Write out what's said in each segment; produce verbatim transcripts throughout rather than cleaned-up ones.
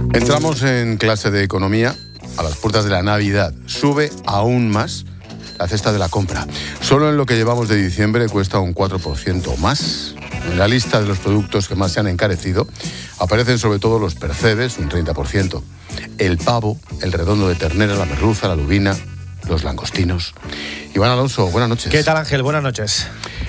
Entramos en clase de economía a las puertas de la Navidad. Sube aún más la cesta de la compra. Solo en lo que llevamos de diciembre cuesta un cuatro por ciento más. En la lista de los productos que más se han encarecido aparecen sobre todo los percebes, un treinta por ciento. El pavo, el redondo de ternera, la merluza, la lubina, los langostinos. Iván Alonso, buenas noches. ¿Qué tal, Ángel? Buenas noches.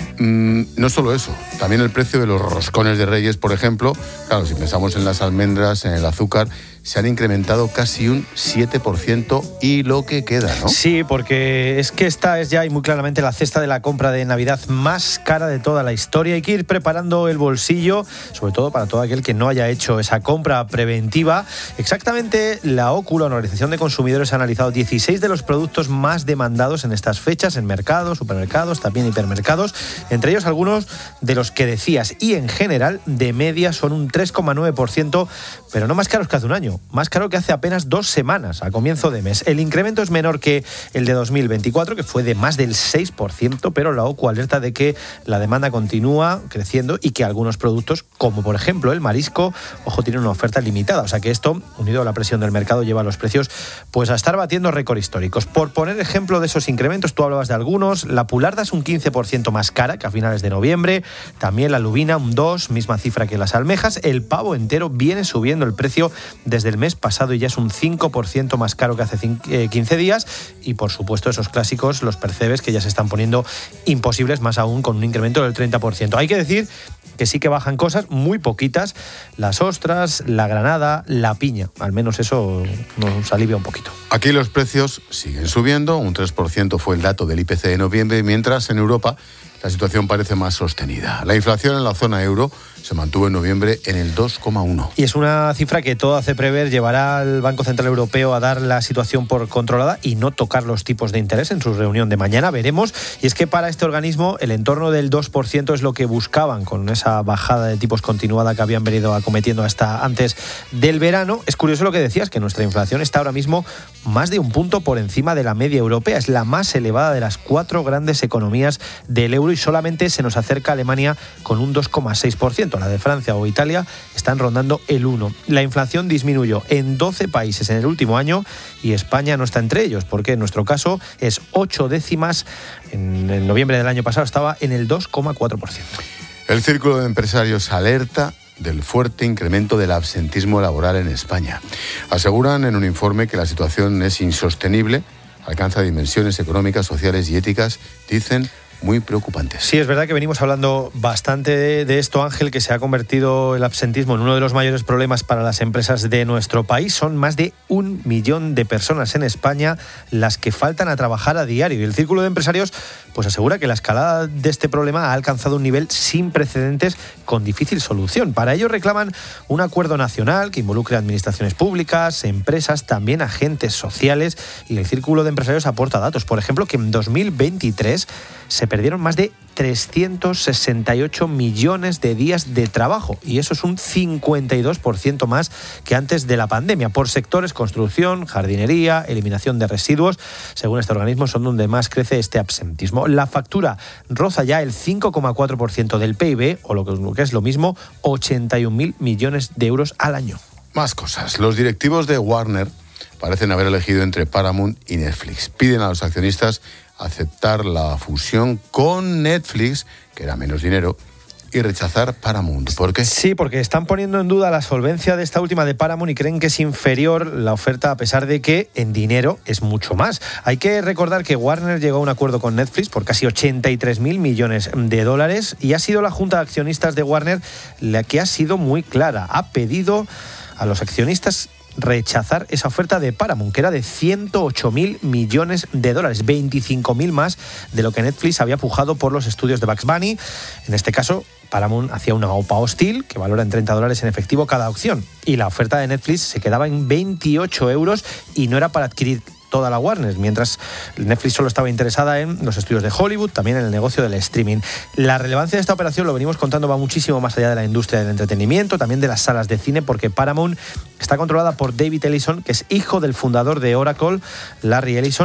Mm, no solo eso, también el precio de los roscones de Reyes, por ejemplo. Claro, si pensamos en las almendras, en el azúcar, se han incrementado casi un siete por ciento y lo que queda, ¿no? Sí, porque es que esta es ya y muy claramente la cesta de la compra de Navidad más cara de toda la historia. Hay que ir preparando el bolsillo, sobre todo para todo aquel que no haya hecho esa compra preventiva. Exactamente, la O C U, la Organización de Consumidores, ha analizado dieciséis de los productos más demandados en estas fechas, en mercados, supermercados, también hipermercados, entre ellos algunos de los que decías, y en general, de media, son un tres coma nueve por ciento, pero no más caros que hace un año. Más caro que hace apenas dos semanas, a comienzo de mes. El incremento es menor que el de dos mil veinticuatro, que fue de más del seis por ciento, pero la O C U alerta de que la demanda continúa creciendo y que algunos productos, como por ejemplo el marisco, ojo, tienen una oferta limitada. O sea que esto, unido a la presión del mercado, lleva a los precios pues a estar batiendo récord históricos. Por poner ejemplo de esos incrementos, tú hablabas de algunos. La pularda es un quince por ciento más cara que a finales de noviembre. También la lubina un dos por ciento, misma cifra que las almejas. El pavo entero viene subiendo el precio desde el mes pasado y ya es un cinco por ciento más caro que hace quince días. Y por supuesto esos clásicos, los percebes, que ya se están poniendo imposibles, más aún con un incremento del treinta por ciento. Hay que decir que sí que bajan cosas, muy poquitas, las ostras, la granada, la piña. Al menos eso nos alivia un poquito. Aquí los precios siguen subiendo, un tres por ciento fue el dato del I P C de noviembre, mientras en Europa la situación parece más sostenida. La inflación en la zona euro se mantuvo en noviembre en el dos coma uno. Y es una cifra que todo hace prever llevará al Banco Central Europeo a dar la situación por controlada y no tocar los tipos de interés en su reunión de mañana. Veremos. Y es que para este organismo el entorno del dos por ciento es lo que buscaban con esa bajada de tipos continuada que habían venido acometiendo hasta antes del verano. Es curioso lo que decías, que nuestra inflación está ahora mismo más de un punto por encima de la media europea. Es la más elevada de las cuatro grandes economías del euro y solamente se nos acerca a Alemania con un dos coma seis por ciento. La de Francia o Italia están rondando el uno por ciento. La inflación disminuyó en doce países en el último año y España no está entre ellos, porque en nuestro caso es ocho décimas. En, en noviembre del año pasado estaba en el dos coma cuatro por ciento. El Círculo de Empresarios alerta del fuerte incremento del absentismo laboral en España. Aseguran en un informe que la situación es insostenible, alcanza dimensiones económicas, sociales y éticas, dicen, muy preocupantes. Sí, es verdad que venimos hablando bastante de, de esto, Ángel, que se ha convertido el absentismo en uno de los mayores problemas para las empresas de nuestro país. Son más de un millón de personas en España las que faltan a trabajar a diario. Y el Círculo de Empresarios pues asegura que la escalada de este problema ha alcanzado un nivel sin precedentes con difícil solución. Para ello reclaman un acuerdo nacional que involucre a administraciones públicas, empresas, también agentes sociales. Y el Círculo de Empresarios aporta datos. Por ejemplo, que en dos mil veintitrés se perdieron más de trescientos sesenta y ocho millones de días de trabajo, y eso es un cincuenta y dos por ciento más que antes de la pandemia. Por sectores, construcción, jardinería, eliminación de residuos, según este organismo, son donde más crece este absentismo. La factura roza ya el cinco coma cuatro por ciento del P I B, o lo que es lo mismo, ochenta y un mil millones de euros al año. Más cosas. Los directivos de Warner parecen haber elegido entre Paramount y Netflix. Piden a los accionistas aceptar la fusión con Netflix, que era menos dinero, y rechazar Paramount. ¿Por qué? Sí, porque están poniendo en duda la solvencia de esta última de Paramount y creen que es inferior la oferta, a pesar de que en dinero es mucho más. Hay que recordar que Warner llegó a un acuerdo con Netflix por casi ochenta y tres mil millones de dólares y ha sido la Junta de Accionistas de Warner la que ha sido muy clara. Ha pedido a los accionistas rechazar esa oferta de Paramount, que era de ciento ocho mil millones de dólares, veinticinco mil más de lo que Netflix había pujado por los estudios de Bugs Bunny. En este caso, Paramount hacía una O P A hostil que valora en treinta dólares en efectivo cada opción, y la oferta de Netflix se quedaba en veintiocho euros y no era para adquirir toda la Warner, mientras Netflix solo estaba interesada en los estudios de Hollywood, también en el negocio del streaming. La relevancia de esta operación, lo venimos contando, va muchísimo más allá de la industria del entretenimiento, también de las salas de cine, porque Paramount está controlada por David Ellison, que es hijo del fundador de Oracle, Larry Ellison,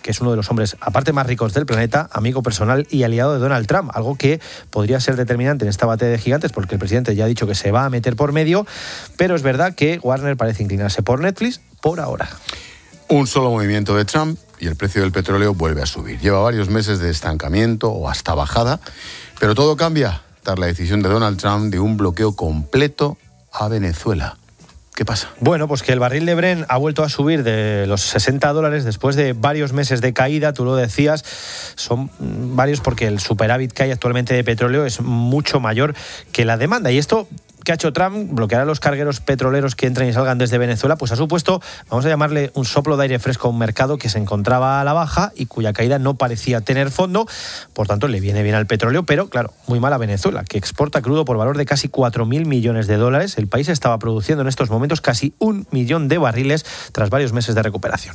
que es uno de los hombres, aparte más ricos del planeta, amigo personal y aliado de Donald Trump, algo que podría ser determinante en esta batalla de gigantes, porque el presidente ya ha dicho que se va a meter por medio, pero es verdad que Warner parece inclinarse por Netflix por ahora. Un solo movimiento de Trump y el precio del petróleo vuelve a subir. Lleva varios meses de estancamiento o hasta bajada, pero todo cambia tras la decisión de Donald Trump de un bloqueo completo a Venezuela. ¿Qué pasa? Bueno, pues que el barril de Brent ha vuelto a subir de los sesenta dólares después de varios meses de caída, tú lo decías, son varios porque el superávit que hay actualmente de petróleo es mucho mayor que la demanda. Y esto que ha hecho Trump, bloquear a los cargueros petroleros que entran y salgan desde Venezuela, pues ha supuesto, vamos a llamarle, un soplo de aire fresco a un mercado que se encontraba a la baja y cuya caída no parecía tener fondo. Por tanto, le viene bien al petróleo, pero claro, muy mal a Venezuela, que exporta crudo por valor de casi cuatro mil millones de dólares. El país estaba produciendo en estos momentos casi un millón de barriles tras varios meses de recuperación.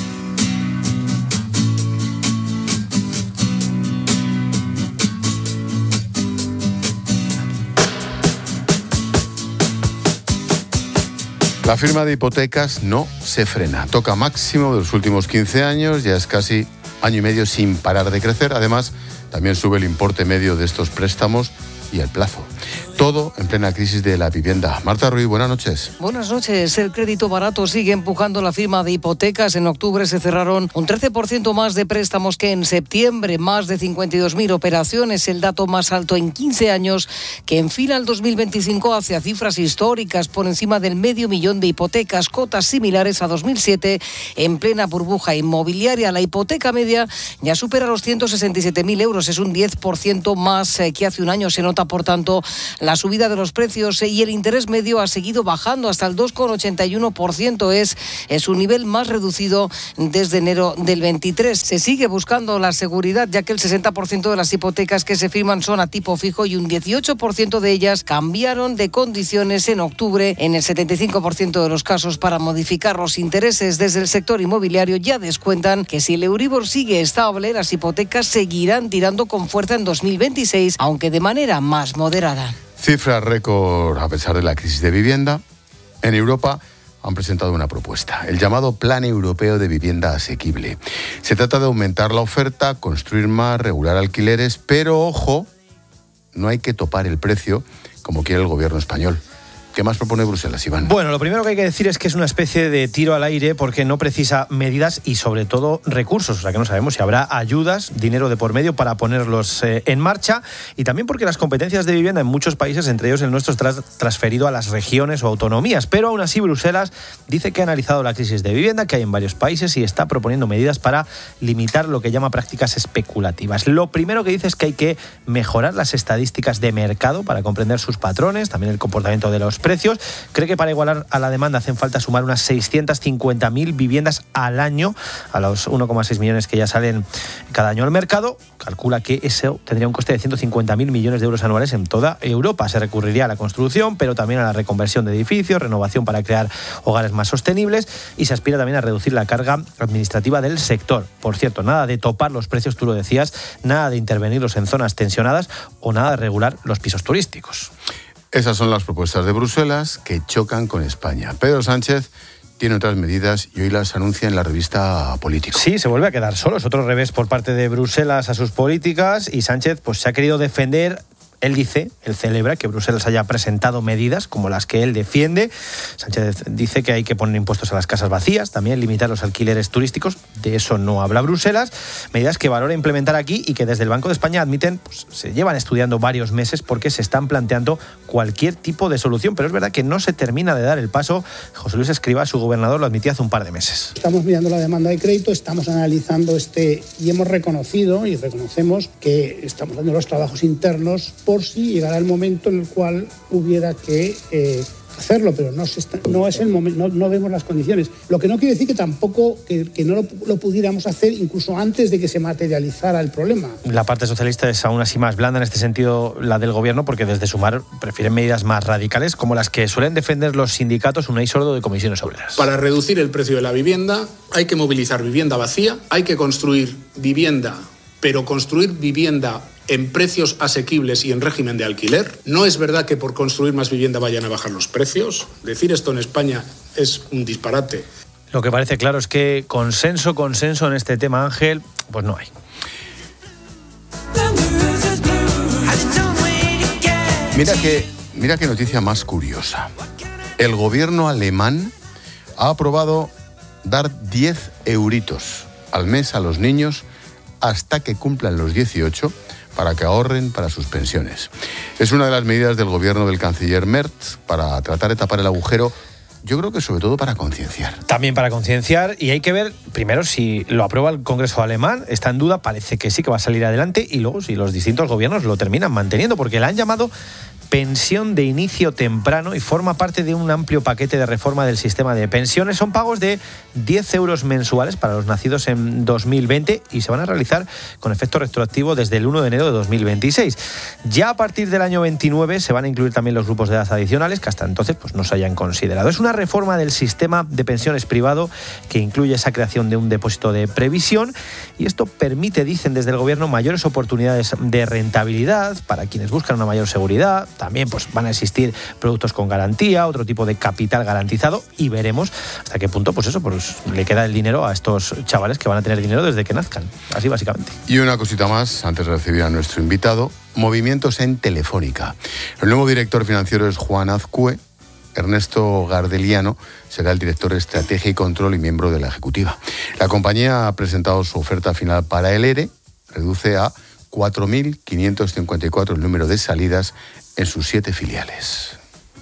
La firma de hipotecas no se frena. Toca máximo de los últimos quince años, ya es casi año y medio sin parar de crecer. Además, también sube el importe medio de estos préstamos y el plazo. Todo en plena crisis de la vivienda. Marta Ruiz, buenas noches. Buenas noches. El crédito barato sigue empujando la firma de hipotecas. En octubre se cerraron un trece por ciento más de préstamos que en septiembre, más de cincuenta y dos mil operaciones, el dato más alto en quince años, que enfila el dos mil veinticinco hacia cifras históricas por encima del medio millón de hipotecas, cotas similares a dos mil siete en plena burbuja inmobiliaria. La hipoteca media ya supera los ciento sesenta y siete mil euros, es un diez por ciento más que hace un año. Se nota, por tanto, la subida de los precios y el interés medio ha seguido bajando hasta el dos coma ochenta y uno por ciento. Es, es su nivel más reducido desde enero del veintitrés. Se sigue buscando la seguridad, ya que el sesenta por ciento de las hipotecas que se firman son a tipo fijo y un dieciocho por ciento de ellas cambiaron de condiciones en octubre. En el setenta y cinco por ciento de los casos, para modificar los intereses. Desde el sector inmobiliario ya descuentan que si el Euribor sigue estable, las hipotecas seguirán tirando con fuerza en dos mil veintiséis, aunque de manera más moderada. Cifra récord a pesar de la crisis de vivienda. En Europa han presentado una propuesta, el llamado Plan Europeo de Vivienda Asequible. Se trata de aumentar la oferta, construir más, regular alquileres, pero ojo, no hay que topar el precio como quiere el gobierno español. ¿Qué más propone Bruselas, Iván? Bueno, lo primero que hay que decir es que es una especie de tiro al aire porque no precisa medidas y sobre todo recursos. O sea que no sabemos si habrá ayudas, dinero de por medio para ponerlos eh, en marcha, y también porque las competencias de vivienda en muchos países, entre ellos el nuestro, está transferido a las regiones o autonomías. Pero aún así Bruselas dice que ha analizado la crisis de vivienda que hay en varios países y está proponiendo medidas para limitar lo que llama prácticas especulativas. Lo primero que dice es que hay que mejorar las estadísticas de mercado para comprender sus patrones, también el comportamiento de los precios. Cree que para igualar a la demanda hacen falta sumar unas seiscientas cincuenta mil viviendas al año a los uno coma seis millones que ya salen cada año al mercado. Calcula que eso tendría un coste de ciento cincuenta mil millones de euros anuales en toda Europa. Se recurriría a la construcción, pero también a la reconversión de edificios, renovación para crear hogares más sostenibles, y se aspira también a reducir la carga administrativa del sector. Por cierto, nada de topar los precios, tú lo decías, nada de intervenirlos en zonas tensionadas o nada de regular los pisos turísticos. Esas son las propuestas de Bruselas que chocan con España. Pedro Sánchez tiene otras medidas y hoy las anuncia en la revista Político. Sí, se vuelve a quedar solo. Es otro revés por parte de Bruselas a sus políticas, y Sánchez pues se ha querido defender. Él dice, él celebra que Bruselas haya presentado medidas como las que él defiende. Sánchez dice que hay que poner impuestos a las casas vacías, también limitar los alquileres turísticos. De eso no habla Bruselas. Medidas que valora implementar aquí y que desde el Banco de España admiten pues, se llevan estudiando varios meses porque se están planteando cualquier tipo de solución. Pero es verdad que no se termina de dar el paso. José Luis Escrivá, su gobernador, lo admitía hace un par de meses. Estamos mirando la demanda de crédito, estamos analizando este y hemos reconocido y reconocemos que estamos dando los trabajos internos por si llegara el momento en el cual hubiera que eh, hacerlo, pero no, se está, no es el momento, no, no vemos las condiciones. Lo que no quiere decir que tampoco que, que no lo, lo pudiéramos hacer incluso antes de que se materializara el problema. La parte socialista es aún así más blanda en este sentido, la del gobierno, porque desde Sumar prefieren medidas más radicales, como las que suelen defender los sindicatos, Unai Sordo de Comisiones Obreras. Para reducir el precio de la vivienda hay que movilizar vivienda vacía, hay que construir vivienda, pero construir vivienda en precios asequibles y en régimen de alquiler. No es verdad que por construir más vivienda vayan a bajar los precios. Decir esto en España es un disparate. Lo que parece claro es que consenso, consenso en este tema, Ángel, pues no hay. Mira que, mira qué noticia más curiosa. El gobierno alemán ha aprobado dar diez euritos al mes a los niños hasta que cumplan los dieciocho para que ahorren para sus pensiones. Es una de las medidas del gobierno del canciller Merz para tratar de tapar el agujero. Yo creo que sobre todo para concienciar. También para concienciar, y hay que ver primero si lo aprueba el Congreso alemán, está en duda, parece que sí que va a salir adelante, y luego si los distintos gobiernos lo terminan manteniendo, porque la han llamado pensión de inicio temprano y forma parte de un amplio paquete de reforma del sistema de pensiones. Son pagos de diez euros mensuales para los nacidos en dos mil veinte y se van a realizar con efecto retroactivo desde el uno de enero de dos mil veintiséis. Ya a partir del año veintinueve se van a incluir también los grupos de edad adicionales que hasta entonces pues, no se hayan considerado. Es una reforma del sistema de pensiones privado que incluye esa creación de un depósito de previsión, y esto permite, dicen desde el gobierno, mayores oportunidades de rentabilidad para quienes buscan una mayor seguridad. También pues, van a existir productos con garantía, otro tipo de capital garantizado, y veremos hasta qué punto pues eso pues, le queda el dinero a estos chavales que van a tener dinero desde que nazcan. Así básicamente. Y una cosita más, antes de recibir a nuestro invitado, movimientos en Telefónica. El nuevo director financiero es Juan Azcue. Ernesto Gardeliano será el director de Estrategia y Control y miembro de la Ejecutiva. La compañía ha presentado su oferta final para el ERE, reduce a cuatro mil quinientos cincuenta y cuatro el número de salidas en sus siete filiales.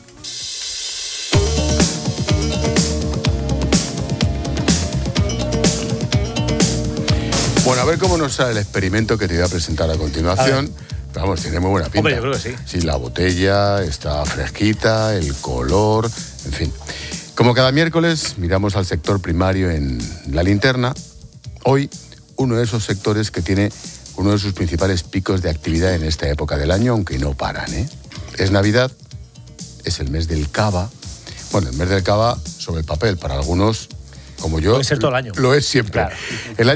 Bueno, a ver cómo nos sale el experimento que te voy a presentar a continuación. A Vamos, tiene muy buena pinta. Hombre, yo creo que sí. Sí, la botella está fresquita, el color, en fin. Como cada miércoles, miramos al sector primario en La Linterna. Hoy, uno de esos sectores que tiene uno de sus principales picos de actividad en esta época del año, aunque no paran, ¿eh? Es Navidad, es el mes del cava. Bueno, el mes del cava sobre el papel, para algunos, como yo, puede ser todo el año. Lo es siempre. Claro. El año